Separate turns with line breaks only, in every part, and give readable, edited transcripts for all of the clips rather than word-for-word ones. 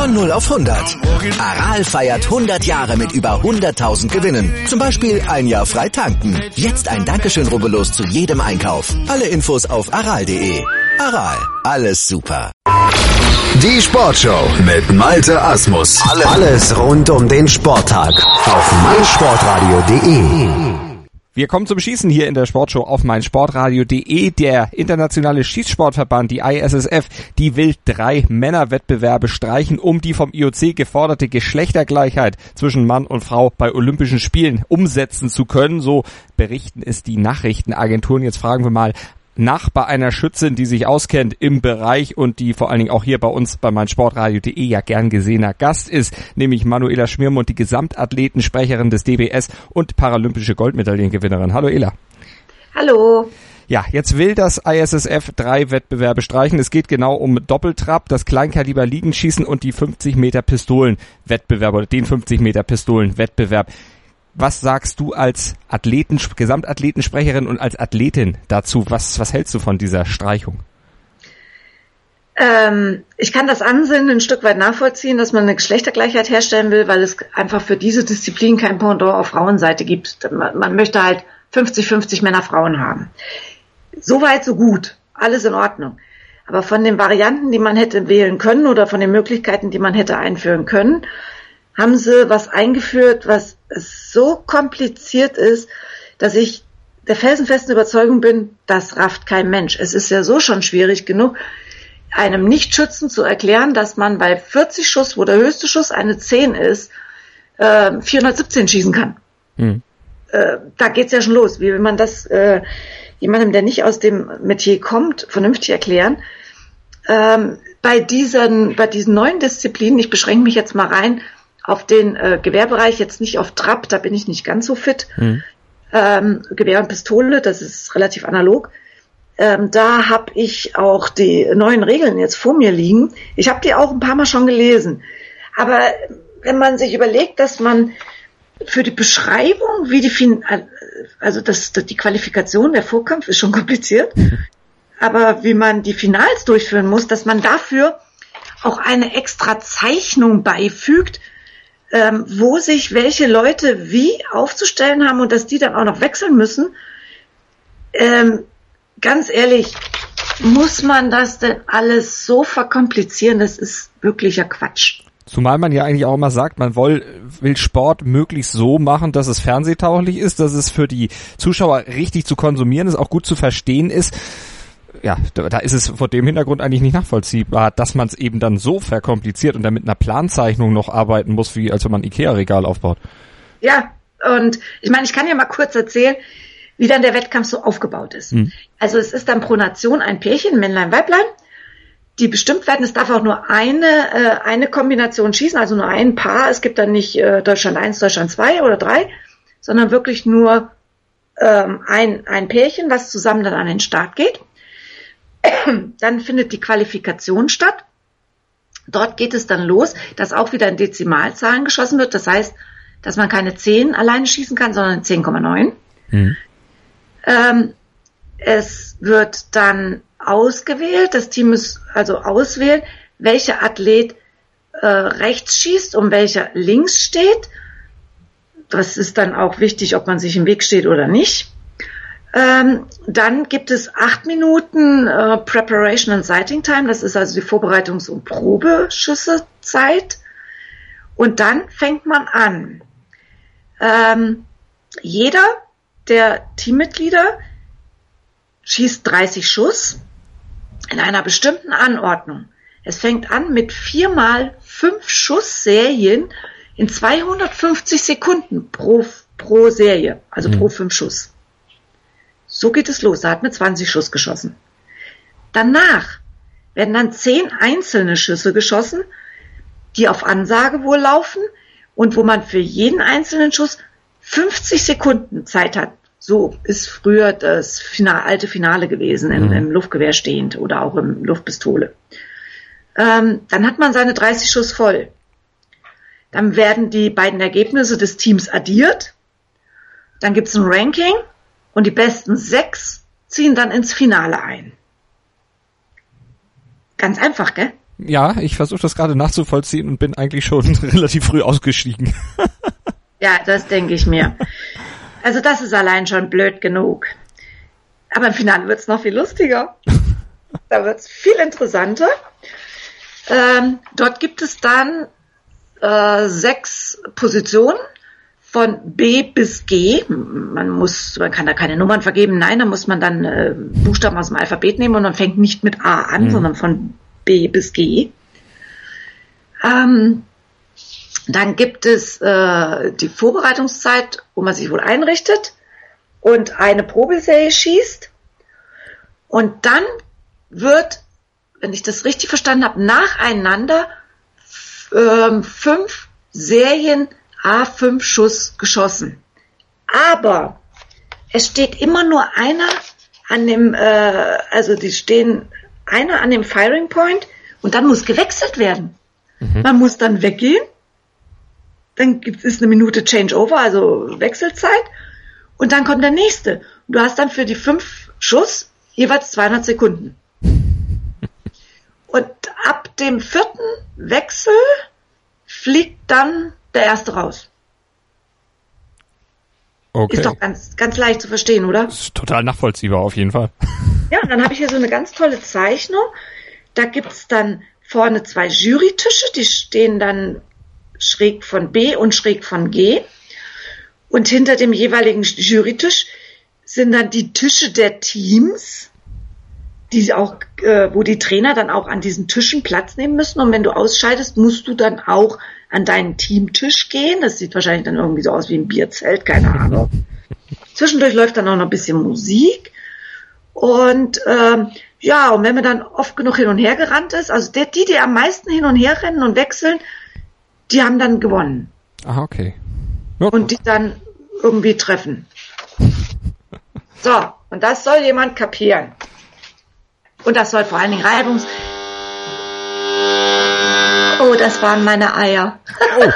Von 0 auf 100. Aral feiert 100 Jahre mit über 100.000 Gewinnen. Zum Beispiel ein Jahr frei tanken. Jetzt ein Dankeschön, rubbellos zu jedem Einkauf. Alle Infos auf aral.de. Aral, alles super.
Die Sportshow mit Malte Asmus. Alles rund um den Sporttag auf meinsportradio.de.
Wir kommen zum Schießen hier in der Sportshow auf meinsportradio.de. Der internationale Schießsportverband, die ISSF, die will 3 Männerwettbewerbe streichen, um die vom IOC geforderte Geschlechtergleichheit zwischen Mann und Frau bei Olympischen Spielen umsetzen zu können. So berichten es die Nachrichtenagenturen. Jetzt fragen wir mal nach bei einer Schützin, die sich auskennt im Bereich und die vor allen Dingen auch hier bei uns bei meinsportradio.de ja gern gesehener Gast ist, nämlich Manuela Schmiermund, die Gesamtathletensprecherin des DBS und paralympische Goldmedaillengewinnerin. Hallo Ela.
Hallo.
Ja, jetzt will das ISSF 3 Wettbewerbe streichen. Es geht genau um Doppeltrap, das Kleinkaliber-Liegenschießen und die 50 Meter Pistolen-Wettbewerb oder den 50 Meter Pistolen-Wettbewerb. Was sagst du als Gesamtathletensprecherin und als Athletin dazu? Was hältst du von dieser Streichung?
Ich kann das Ansinnen ein Stück weit nachvollziehen, dass man eine Geschlechtergleichheit herstellen will, weil es einfach für diese Disziplin kein Pendant auf Frauenseite gibt. Man möchte halt 50-50 Männer, Frauen haben. Soweit, so gut. Alles in Ordnung. Aber von den Varianten, die man hätte wählen können oder von den Möglichkeiten, die man hätte einführen können, haben sie was eingeführt, was so kompliziert ist, dass ich der felsenfesten Überzeugung bin, das rafft kein Mensch. Es ist ja so schon schwierig genug, einem Nichtschützen zu erklären, dass man bei 40 Schuss, wo der höchste Schuss eine 10 ist, 417 schießen kann. Da geht's ja schon los. Wie will man das jemandem, der nicht aus dem Metier kommt, vernünftig erklären? Bei diesen neuen Disziplinen, ich beschränke mich jetzt mal rein auf den Gewehrbereich, jetzt nicht auf Trap, da bin ich nicht ganz so fit. Gewehr und Pistole, das ist relativ analog. Da habe ich auch die neuen Regeln jetzt vor mir liegen. Ich habe die auch ein paar Mal schon gelesen. Aber wenn man sich überlegt, dass man für die Beschreibung, wie die die Qualifikation, der Vorkampf ist schon kompliziert, aber wie man die Finals durchführen muss, dass man dafür auch eine extra Zeichnung beifügt, wo sich welche Leute wie aufzustellen haben und dass die dann auch noch wechseln müssen. Ganz ehrlich, muss man das denn alles so verkomplizieren? Das ist wirklicher Quatsch.
Zumal man ja eigentlich auch immer sagt, man will Sport möglichst so machen, dass es fernsehtauglich ist, dass es für die Zuschauer richtig zu konsumieren ist, auch gut zu verstehen ist. Ja, da ist es vor dem Hintergrund eigentlich nicht nachvollziehbar, dass man es eben dann so verkompliziert und dann mit einer Planzeichnung noch arbeiten muss, wie als wenn man ein Ikea-Regal aufbaut.
Ja, und ich meine, ich kann ja mal kurz erzählen, wie dann der Wettkampf so aufgebaut ist. Also es ist dann pro Nation ein Pärchen, Männlein, Weiblein, die bestimmt werden. Es darf auch nur eine Kombination schießen, also nur ein Paar. Es gibt dann nicht Deutschland 1, Deutschland 2 oder 3, sondern wirklich nur ein Pärchen, was zusammen dann an den Start geht. Dann findet die Qualifikation statt. Dort geht es dann los, dass auch wieder in Dezimalzahlen geschossen wird. Das heißt, dass man keine 10 alleine schießen kann, sondern 10,9. Es wird dann ausgewählt, das Team muss also auswählen, welcher Athlet rechts schießt und welcher links steht. Das ist dann auch wichtig, ob man sich im Weg steht oder nicht. Dann gibt es 8 Minuten Preparation and Sighting Time, das ist also die Vorbereitungs- und Probeschüssezeit. Und dann fängt man an. Jeder der Teammitglieder schießt 30 Schuss in einer bestimmten Anordnung. Es fängt an mit 4x5 Schussserien in 250 Sekunden pro Serie, also pro 5 Schuss. So geht es los. Da hat man 20 Schuss geschossen. Danach werden dann 10 einzelne Schüsse geschossen, die auf Ansage wohl laufen und wo man für jeden einzelnen Schuss 50 Sekunden Zeit hat. So ist früher das alte Finale gewesen, im Luftgewehr stehend oder auch im Luftpistole. Dann hat man seine 30 Schuss voll. Dann werden die beiden Ergebnisse des Teams addiert. Dann gibt es ein Ranking und die besten 6 ziehen dann ins Finale ein. Ganz einfach, gell?
Ja, ich versuche das gerade nachzuvollziehen und bin eigentlich schon relativ früh ausgestiegen.
Ja, das denke ich mir. Also das ist allein schon blöd genug. Aber im Finale wird's noch viel lustiger. Da wird's viel interessanter. Dort gibt es dann 6 Positionen von B bis G. Man kann da keine Nummern vergeben. Nein, da muss man dann Buchstaben aus dem Alphabet nehmen und man fängt nicht mit A an, sondern von B bis G. Dann gibt es die Vorbereitungszeit, wo man sich wohl einrichtet und eine Probeserie schießt. Und dann wird, wenn ich das richtig verstanden habe, nacheinander 5 Serien A5 Schuss geschossen. Aber es steht immer nur einer an dem, die stehen einer an dem Firing Point und dann muss gewechselt werden. Man muss dann weggehen, dann ist eine Minute Changeover, also Wechselzeit und dann kommt der nächste. Und du hast dann für die 5 Schuss jeweils 200 Sekunden. Und ab dem 4. Wechsel fliegt dann der erste raus.
Okay.
Ist doch ganz, ganz leicht zu verstehen, oder?
Das ist total nachvollziehbar, auf jeden Fall.
Ja, und dann habe ich hier so eine ganz tolle Zeichnung. Da gibt's dann vorne 2 Jurytische, die stehen dann schräg von B und schräg von G. Und hinter dem jeweiligen Jurytisch sind dann die Tische der Teams, die auch, wo die Trainer dann auch an diesen Tischen Platz nehmen müssen. Und wenn du ausscheidest, musst du dann auch an deinen Teamtisch gehen. Das sieht wahrscheinlich dann irgendwie so aus wie ein Bierzelt, keine Ahnung. Zwischendurch läuft dann auch noch ein bisschen Musik. Und und wenn man dann oft genug hin und her gerannt ist, also die am meisten hin und her rennen und wechseln, die haben dann gewonnen.
Ah, okay. Ja.
Und die dann irgendwie treffen. So, und das soll jemand kapieren. Und das soll vor allen Dingen Oh, das waren meine Eier.
Oh.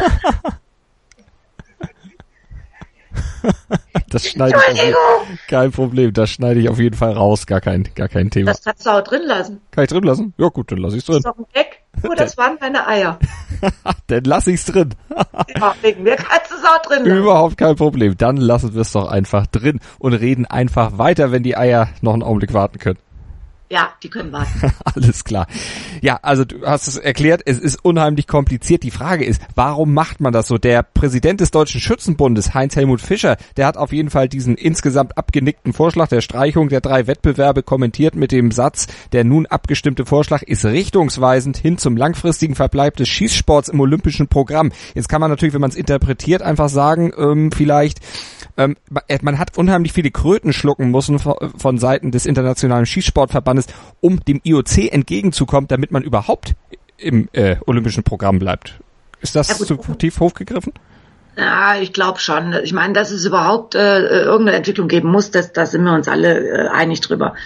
Das schneide ich kein Problem, das schneide ich auf jeden Fall raus, gar kein Thema.
Das kannst du auch drin lassen.
Kann ich drin lassen? Ja gut, dann lasse ich es drin.
Das ist doch ein Gag. Oh, das waren meine Eier.
Dann lasse ich es drin.
Ja, wegen mir kannst du es auch drin lassen.
Überhaupt kein Problem. Dann lassen wir es doch einfach drin und reden einfach weiter, wenn die Eier noch einen Augenblick warten können.
Ja, die können warten.
Alles klar. Ja, also du hast es erklärt, es ist unheimlich kompliziert. Die Frage ist, warum macht man das so? Der Präsident des Deutschen Schützenbundes, Heinz-Helmut Fischer, der hat auf jeden Fall diesen insgesamt abgenickten Vorschlag der Streichung der 3 Wettbewerbe kommentiert mit dem Satz, der nun abgestimmte Vorschlag ist richtungsweisend hin zum langfristigen Verbleib des Schießsports im olympischen Programm. Jetzt kann man natürlich, wenn man es interpretiert, einfach sagen, man hat unheimlich viele Kröten schlucken müssen von Seiten des Internationalen Schießsportverbandes, um dem IOC entgegenzukommen, damit man überhaupt im olympischen Programm bleibt. Ist das zu tief hochgegriffen?
Ja, ich glaube schon. Ich meine, dass es überhaupt irgendeine Entwicklung geben muss, da sind wir uns alle einig drüber.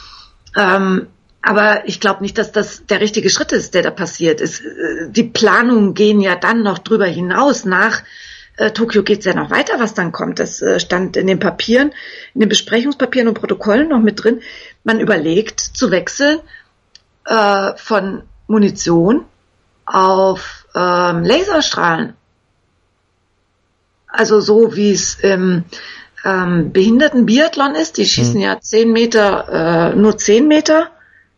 Aber ich glaube nicht, dass das der richtige Schritt ist, der da passiert ist. Die Planungen gehen ja dann noch drüber hinaus. Nach Tokio geht's ja noch weiter, was dann kommt. Das stand in den Papieren, in den Besprechungspapieren und Protokollen noch mit drin. Man überlegt zu wechseln von Munition auf Laserstrahlen. Also so wie es im Behinderten-Biathlon ist. Die schießen ja 10 Meter, nur 10 Meter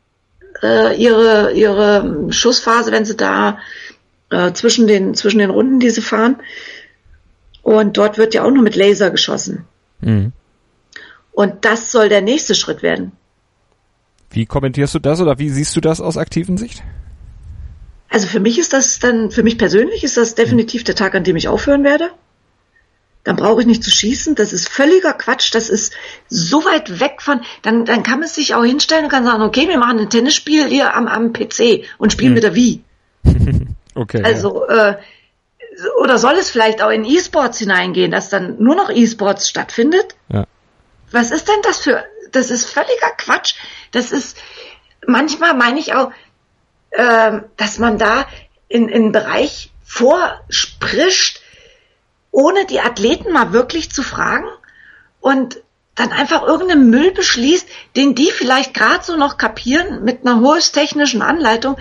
ihre Schussphase, wenn sie da zwischen den Runden, die sie fahren. Und dort wird ja auch nur mit Laser geschossen. Mhm. Und das soll der nächste Schritt werden.
Wie kommentierst du das oder wie siehst du das aus aktiven Sicht?
Also für mich persönlich ist das definitiv der Tag, an dem ich aufhören werde. Dann brauche ich nicht zu schießen. Das ist völliger Quatsch. Das ist so weit weg von, dann kann man sich auch hinstellen und kann sagen, okay, wir machen ein Tennisspiel hier am PC und spielen wieder Wii.
Okay.
Also, oder soll es vielleicht auch in E-Sports hineingehen, dass dann nur noch E-Sports stattfindet? Ja. Was ist denn das ist völliger Quatsch. Das ist, manchmal meine ich auch, dass man da in einen Bereich vorspricht, ohne die Athleten mal wirklich zu fragen und dann einfach irgendeinen Müll beschließt, den die vielleicht gerade so noch kapieren mit einer höchsttechnischen Anleitung.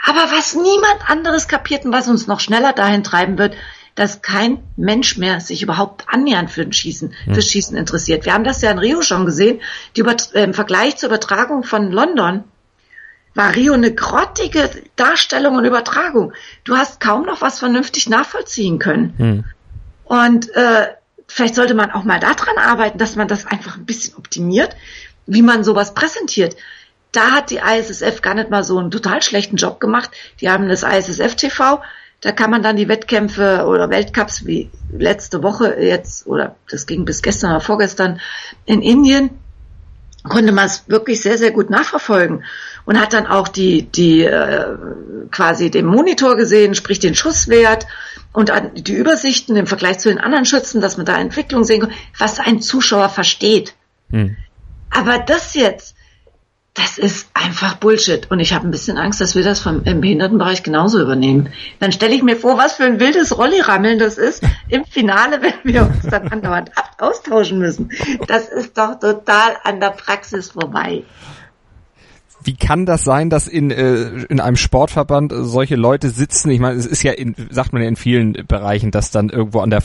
Aber was niemand anderes kapiert und was uns noch schneller dahin treiben wird, dass kein Mensch mehr sich überhaupt annähernd fürs Schießen interessiert. Wir haben das ja in Rio schon gesehen. Im Vergleich zur Übertragung von London war Rio eine grottige Darstellung und Übertragung. Du hast kaum noch was vernünftig nachvollziehen können. Und vielleicht sollte man auch mal daran arbeiten, dass man das einfach ein bisschen optimiert, wie man sowas präsentiert. Da hat die ISSF gar nicht mal so einen total schlechten Job gemacht. Die haben das ISSF TV, da kann man dann die Wettkämpfe oder Weltcups wie letzte Woche jetzt, oder das ging bis gestern oder vorgestern in Indien, konnte man es wirklich sehr, sehr gut nachverfolgen und hat dann auch quasi den Monitor gesehen, sprich den Schusswert und die Übersichten im Vergleich zu den anderen Schützen, dass man da Entwicklung sehen kann, was ein Zuschauer versteht. Aber das jetzt, das ist einfach Bullshit. Und ich habe ein bisschen Angst, dass wir das im Behindertenbereich genauso übernehmen. Dann stelle ich mir vor, was für ein wildes Rolli-Rammeln das ist im Finale, wenn wir uns dann andauernd austauschen müssen. Das ist doch total an der Praxis vorbei.
Wie kann das sein, dass in einem Sportverband solche Leute sitzen? Ich meine, es ist ja, sagt man ja in vielen Bereichen, dass dann irgendwo an der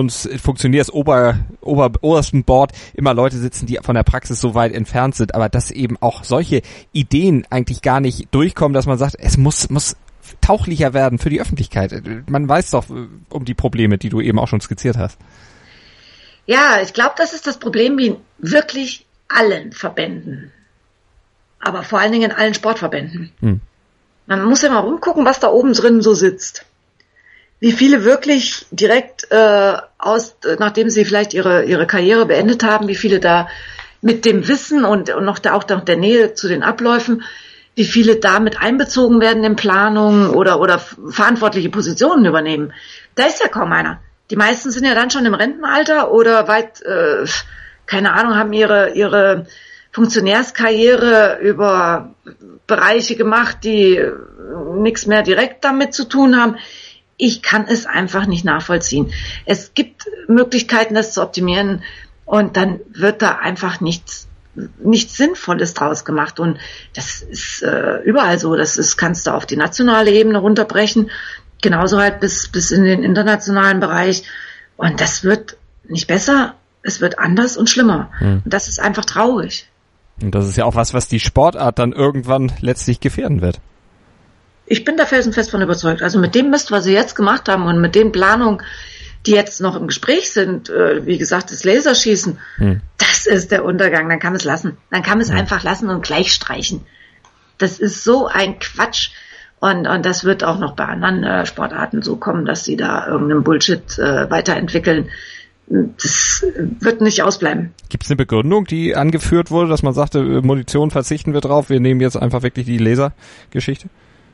obersten Board immer Leute sitzen, die von der Praxis so weit entfernt sind, aber dass eben auch solche Ideen eigentlich gar nicht durchkommen, dass man sagt, es muss tauglicher werden für die Öffentlichkeit. Man weiß doch um die Probleme, die du eben auch schon skizziert hast.
Ja, ich glaube, das ist das Problem wie in wirklich allen Verbänden. Aber vor allen Dingen in allen Sportverbänden. Man muss ja mal rumgucken, was da oben drin so sitzt. Wie viele wirklich direkt nachdem sie vielleicht ihre Karriere beendet haben, wie viele da mit dem Wissen und noch der Nähe zu den Abläufen, wie viele da mit einbezogen werden in Planungen oder verantwortliche Positionen übernehmen. Da ist ja kaum einer. Die meisten sind ja dann schon im Rentenalter oder weit, keine Ahnung, haben ihre Funktionärskarriere über Bereiche gemacht, die nichts mehr direkt damit zu tun haben. Ich kann es einfach nicht nachvollziehen. Es gibt Möglichkeiten, das zu optimieren und dann wird da einfach nichts Sinnvolles draus gemacht und das ist überall so. Kannst du auf die nationale Ebene runterbrechen, genauso halt bis in den internationalen Bereich und das wird nicht besser, es wird anders und schlimmer und das ist einfach traurig.
Und das ist ja auch was die Sportart dann irgendwann letztlich gefährden wird.
Ich bin da felsenfest von überzeugt. Also mit dem Mist, was sie jetzt gemacht haben und mit den Planungen, die jetzt noch im Gespräch sind, wie gesagt, das Laserschießen, das ist der Untergang. Dann kann man es lassen. Dann kann man es einfach lassen und gleich streichen. Das ist so ein Quatsch. Und das wird auch noch bei anderen Sportarten so kommen, dass sie da irgendeinen Bullshit weiterentwickeln. Das wird nicht ausbleiben.
Gibt es eine Begründung, die angeführt wurde, dass man sagte, Munition verzichten wir drauf, wir nehmen jetzt einfach wirklich die Lasergeschichte?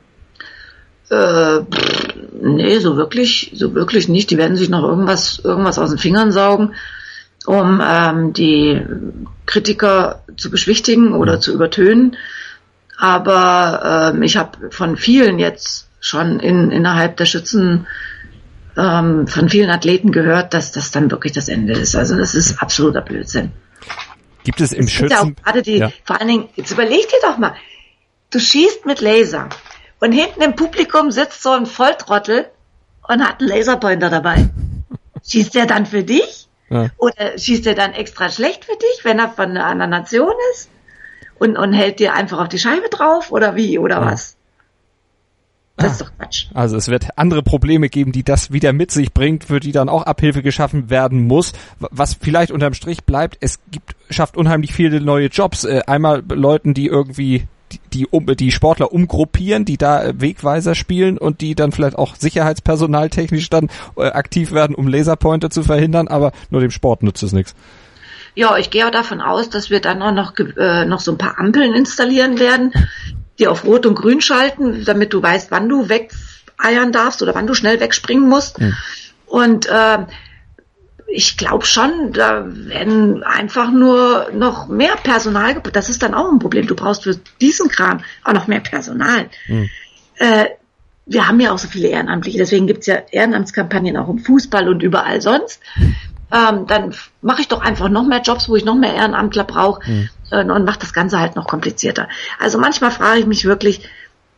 Nee, so wirklich nicht. Die werden sich noch irgendwas aus den Fingern saugen, um die Kritiker zu beschwichtigen oder zu übertönen. Aber ich habe von vielen jetzt schon innerhalb der Schützen von vielen Athleten gehört, dass das dann wirklich das Ende ist. Also das ist absoluter Blödsinn.
Gibt es im Schützen...
Ja vor allen Dingen, jetzt überleg dir doch mal, du schießt mit Laser und hinten im Publikum sitzt so ein Volltrottel und hat einen Laserpointer dabei. Schießt der dann für dich? Ja. Oder schießt der dann extra schlecht für dich, wenn er von einer anderen Nation ist? Und hält dir einfach auf die Scheibe drauf? Oder wie? Oder was? Das ist doch Quatsch.
Also es wird andere Probleme geben, die das wieder mit sich bringt, für die dann auch Abhilfe geschaffen werden muss. Was vielleicht unterm Strich bleibt, schafft unheimlich viele neue Jobs. Einmal Leuten, die irgendwie die Sportler umgruppieren, die da Wegweiser spielen und die dann vielleicht auch sicherheitspersonaltechnisch dann aktiv werden, um Laserpointer zu verhindern, aber nur dem Sport nützt es nichts.
Ja, ich gehe auch davon aus, dass wir dann auch noch so ein paar Ampeln installieren werden, die auf Rot und Grün schalten, damit du weißt, wann du wegeiern darfst oder wann du schnell wegspringen musst. Und ich glaube schon, da werden einfach nur noch mehr Personal gebraucht. Das ist dann auch ein Problem. Du brauchst für diesen Kram auch noch mehr Personal. Wir haben ja auch so viele Ehrenamtliche, deswegen gibt's ja Ehrenamtskampagnen auch im Fußball und überall sonst. Dann mache ich doch einfach noch mehr Jobs, wo ich noch mehr Ehrenamtler brauche und mache das Ganze halt noch komplizierter. Also manchmal frage ich mich wirklich,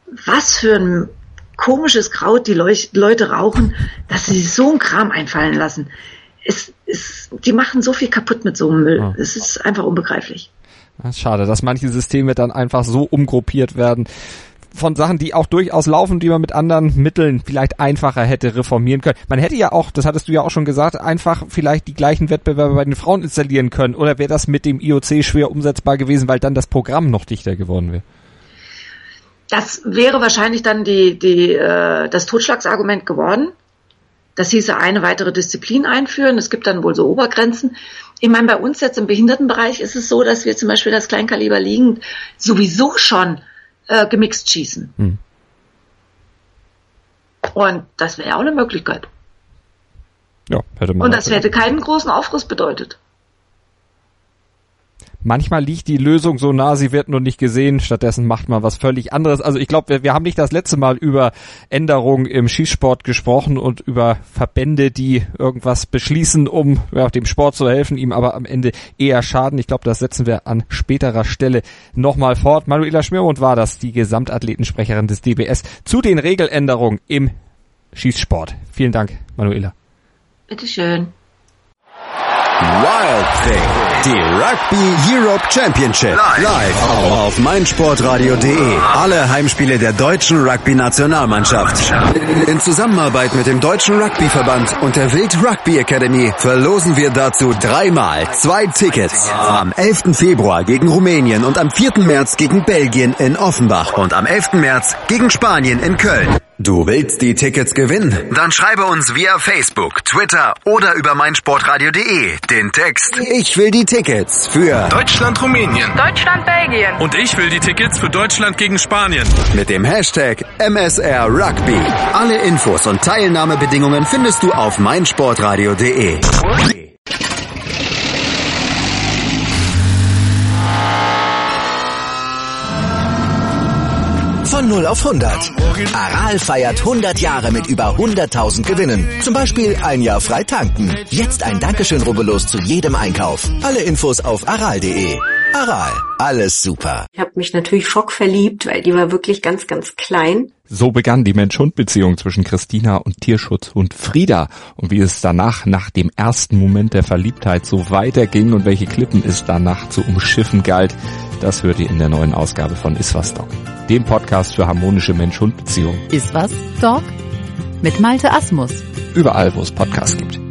was für ein komisches Kraut die Leute rauchen, dass sie sich so einen Kram einfallen lassen. Die machen so viel kaputt mit so einem Müll. Ja. Es ist einfach unbegreiflich.
Das ist schade, dass manche Systeme dann einfach so umgruppiert werden von Sachen, die auch durchaus laufen, die man mit anderen Mitteln vielleicht einfacher hätte reformieren können. Man hätte ja auch, das hattest du ja auch schon gesagt, einfach vielleicht die gleichen Wettbewerbe bei den Frauen installieren können. Oder wäre das mit dem IOC schwer umsetzbar gewesen, weil dann das Programm noch dichter geworden wäre?
Das wäre wahrscheinlich dann das Totschlagsargument geworden. Das hieße eine weitere Disziplin einführen. Es gibt dann wohl so Obergrenzen. Ich meine, bei uns jetzt im Behindertenbereich ist es so, dass wir zum Beispiel das Kleinkaliber liegend sowieso schon gemixt schießen. Und das wäre ja auch eine Möglichkeit.
Ja, hätte man.
Und das hätte keinen großen Aufriss bedeutet.
Manchmal liegt die Lösung so nah, sie wird nur nicht gesehen. Stattdessen macht man was völlig anderes. Also ich glaube, wir haben nicht das letzte Mal über Änderungen im Schießsport gesprochen und über Verbände, die irgendwas beschließen, um dem Sport zu helfen, ihm aber am Ende eher schaden. Ich glaube, das setzen wir an späterer Stelle nochmal fort. Manuela Schmiermund war das, die Gesamtathletensprecherin des DBS, zu den Regeländerungen im Schießsport. Vielen Dank, Manuela.
Bitteschön.
Wild Thing, die Rugby Europe Championship, live auf meinsportradio.de. Alle Heimspiele der deutschen Rugby-Nationalmannschaft. In Zusammenarbeit mit dem Deutschen Rugbyverband und der Wild Rugby Academy verlosen wir dazu 3x 2 Tickets. Am 11. Februar gegen Rumänien und am 4. März gegen Belgien in Offenbach und am 11. März gegen Spanien in Köln. Du willst die Tickets gewinnen? Dann schreibe uns via Facebook, Twitter oder über meinsportradio.de den Text "Ich will die Tickets" für
Deutschland-Rumänien,
Deutschland-Belgien
und ich will die Tickets für Deutschland gegen Spanien
mit dem Hashtag MSR Rugby. Alle Infos und Teilnahmebedingungen findest du auf meinsportradio.de.
Von 0 auf 100. Aral feiert 100 Jahre mit über 100.000 Gewinnen. Zum Beispiel ein Jahr frei tanken. Jetzt ein Dankeschön, rubbellos zu jedem Einkauf. Alle Infos auf aral.de. Aral, alles super.
Ich habe mich natürlich schockverliebt, weil die war wirklich ganz, ganz klein.
So begann die Mensch-Hund-Beziehung zwischen Christina und Tierschutzhund Frieda. Und wie es danach, nach dem ersten Moment der Verliebtheit, so weiterging und welche Klippen es danach zu umschiffen galt, das hört ihr in der neuen Ausgabe von Iswas Dog, dem Podcast für harmonische Mensch-Hund-Beziehungen.
Iswas Dog mit Malte Asmus.
Überall, wo es Podcasts gibt.